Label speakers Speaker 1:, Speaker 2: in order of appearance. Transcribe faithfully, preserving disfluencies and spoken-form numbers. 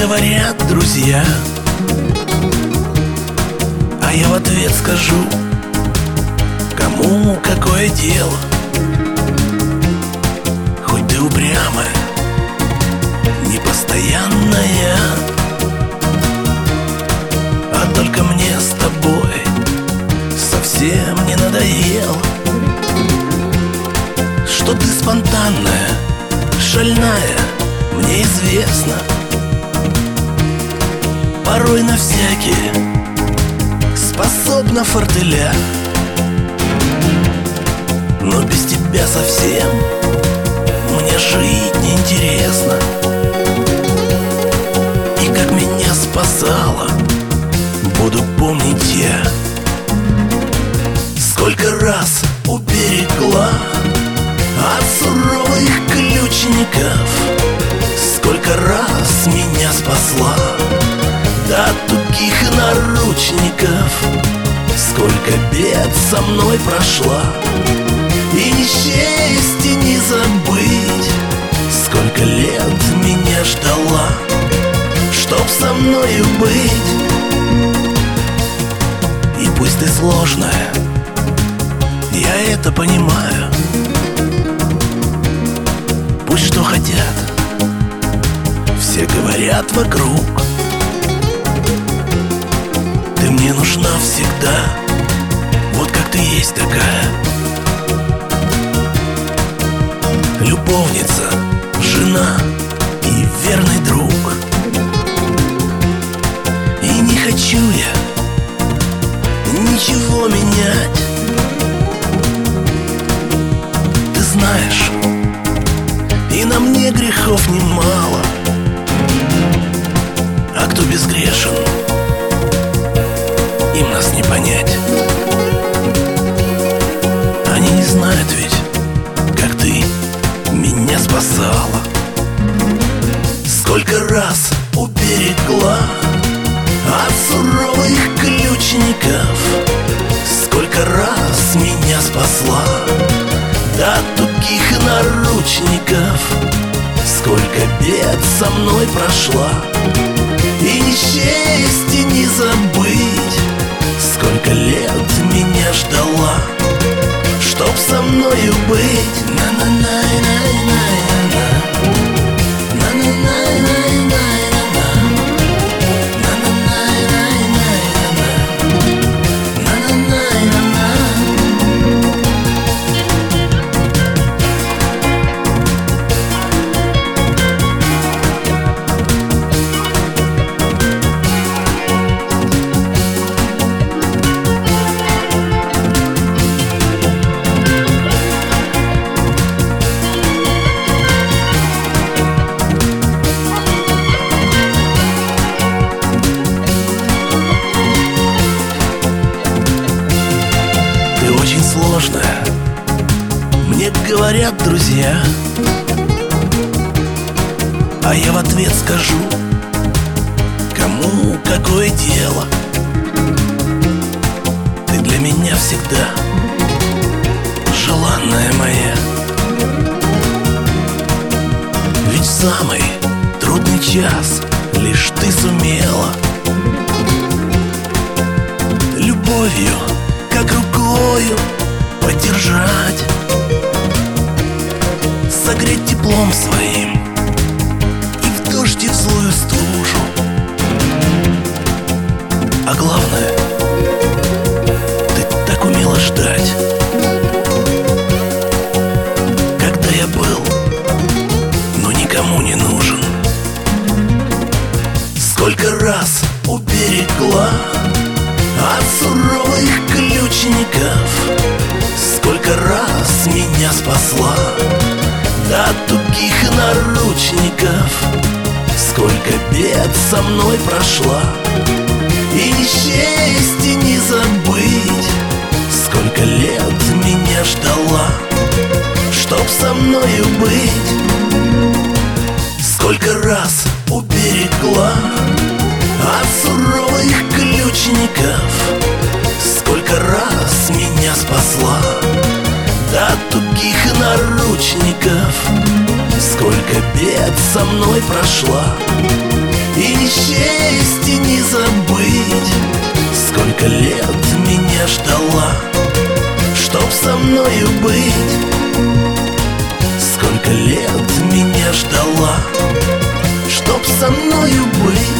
Speaker 1: говорят друзья, а я в ответ скажу: кому какое дело? Хоть ты упрямая, непостоянная, а только мне с тобой совсем не надоело. Что ты спонтанная, шальная, мне известно. Порой на всякие способна фортеля, но без тебя совсем мне жить неинтересно. И как меня спасала, буду помнить я. Сколько раз уберегла от суровых ключников, сколько раз меня спасла до тугих наручников, сколько бед со мной прошла, и не счесть, и не забыть, сколько лет меня ждала, чтоб со мною быть. И пусть ты сложная, я это понимаю. Пусть что хотят, все говорят вокруг. Ты мне нужна всегда, вот как ты есть такая. Любовница, жена и верный друг. И не хочу я ничего менять. Ты знаешь, и на мне грехов немало, а кто безгрешен, им нас не понять. Они не знают ведь, как ты меня спасала. Сколько раз уберегла от суровых ключников, сколько раз меня спасла до тугих наручников, сколько бед со мной прошла, и не счесть, и не забыть, сколько лет меня ждала, чтоб со мною быть. На-на-на-на-на-на, на-на-на-на-на-на, на-на-на-на-на-на, на-на-на-на-на. Сложная, мне говорят друзья, а я в ответ скажу: кому какое дело? Ты для меня всегда желанная моя. Ведь в самый трудный час лишь ты сумела любовью, как рукою, поддержать, согреть теплом своим и в дождь, и в злую стужу. А главное, ты так умела ждать, когда я был, но никому не нужен. Сколько раз уберегла от суровых ключников, сколько раз меня спасла до тугих наручников, сколько бед со мной прошла, и не счесть, и не забыть, сколько лет меня ждала, чтоб со мною быть. Сколько раз уберегла от суровых ключников, сколько раз меня спасла до тугих наручников, сколько бед со мной прошла, и не счесть, и не забыть. Сколько лет меня ждала, чтоб со мною быть. Сколько лет меня ждала, чтоб со мною быть.